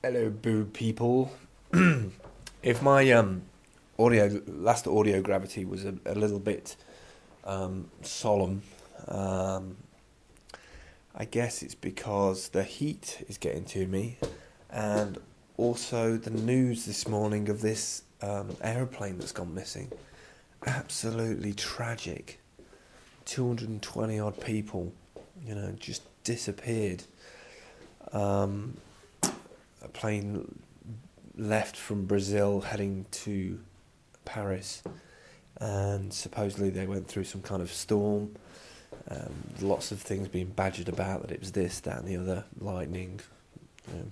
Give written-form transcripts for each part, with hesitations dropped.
Hello, boo people. If my last audio gravity was a little bit solemn, um, I guess it's because the heat is getting to me, and also the news this morning of this aeroplane that's gone missing. Absolutely tragic. 220 odd people, just disappeared. A plane left from Brazil heading to Paris, and supposedly they went through some kind of storm. Lots of things being badgered about that it was this, that, and the other. Lightning. You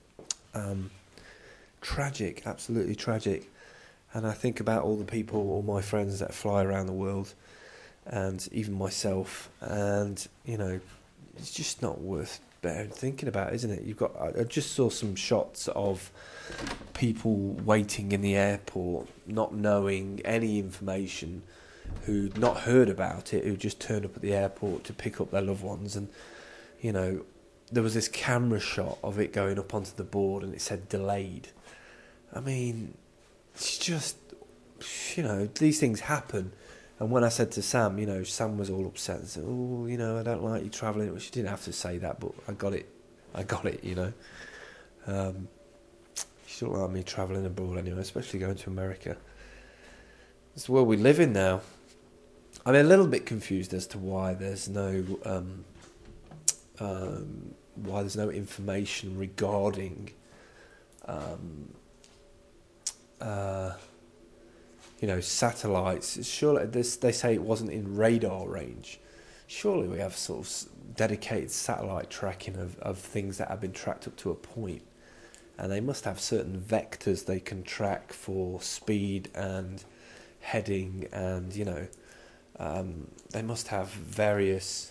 Tragic, absolutely tragic. And I think about all the people, all my friends that fly around the world, and even myself, and it's just not worth thinking about, isn't it? I just saw some shots of people waiting in the airport, not knowing any information, who'd not heard about it, who just turned up at the airport to pick up their loved ones, and there was this camera shot of it going up onto the board, and it said delayed. I mean, it's just, these things happen. And when I said to Sam, Sam was all upset and said, "Oh, I don't like you travelling." Well, she didn't have to say that, but I got it. She don't like me travelling abroad anyway, especially going to America. It's the world we live in now. I'm a little bit confused as to why there's no information regarding satellites. Surely they say it wasn't in radar range. Surely we have sort of dedicated satellite tracking of things that have been tracked up to a point, and they must have certain vectors they can track for speed and heading, and they must have various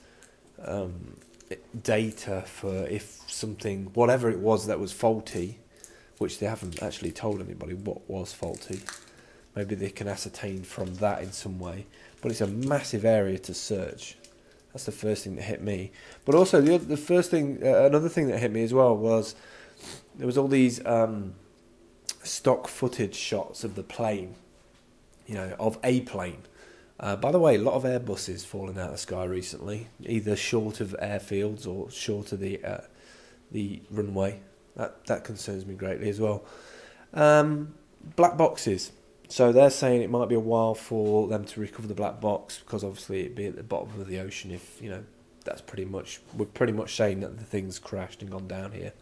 data for if something, whatever it was that was faulty, which they haven't actually told anybody what was faulty. Maybe they can ascertain from that in some way. But it's a massive area to search. That's the first thing that hit me. But also another thing that hit me as well was there was all these stock footage shots of the plane, of a plane. By the way, a lot of Airbuses falling out of the sky recently, either short of airfields or short of the runway. That concerns me greatly as well. Black boxes. So they're saying it might be a while for them to recover the black box, because obviously it'd be at the bottom of the ocean if, that's we're pretty much saying that the thing's crashed and gone down here.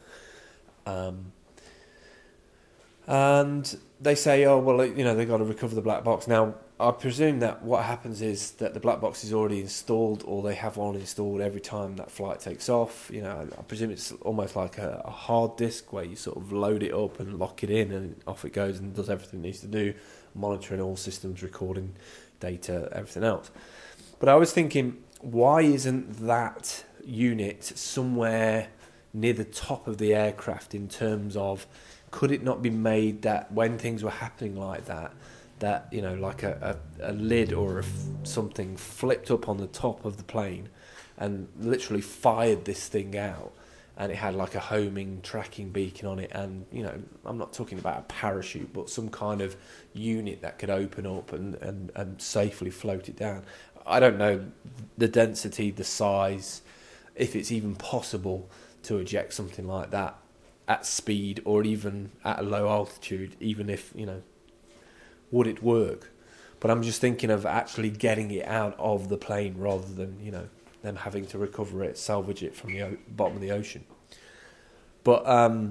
And they say, oh, well, they've got to recover the black box. Now, I presume that what happens is that the black box is already installed, or they have one installed every time that flight takes off. I presume it's almost like a hard disk where you sort of load it up and lock it in, and off it goes and does everything it needs to do, monitoring all systems, recording data, everything else. But I was thinking, why isn't that unit somewhere near the top of the aircraft in terms of, could it not be made that when things were happening like that, like a lid or something flipped up on the top of the plane and literally fired this thing out, and it had like a homing tracking beacon on it, and I'm not talking about a parachute, but some kind of unit that could open up and safely float it down. I don't know the density, the size, if it's even possible to eject something like that at speed or even at a low altitude, even if, would it work? But I'm just thinking of actually getting it out of the plane rather than, them having to recover it, salvage it from the bottom of the ocean. But,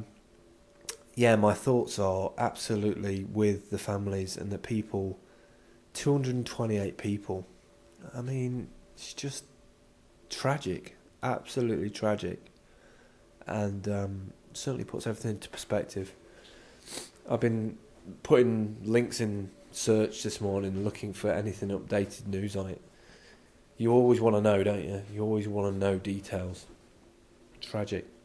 my thoughts are absolutely with the families and the people. 228 people. I mean, it's just tragic, absolutely tragic. And certainly puts everything into perspective. I've been putting links in search this morning, looking for anything updated news on it. You always want to know, don't you? You always want to know details. Tragic.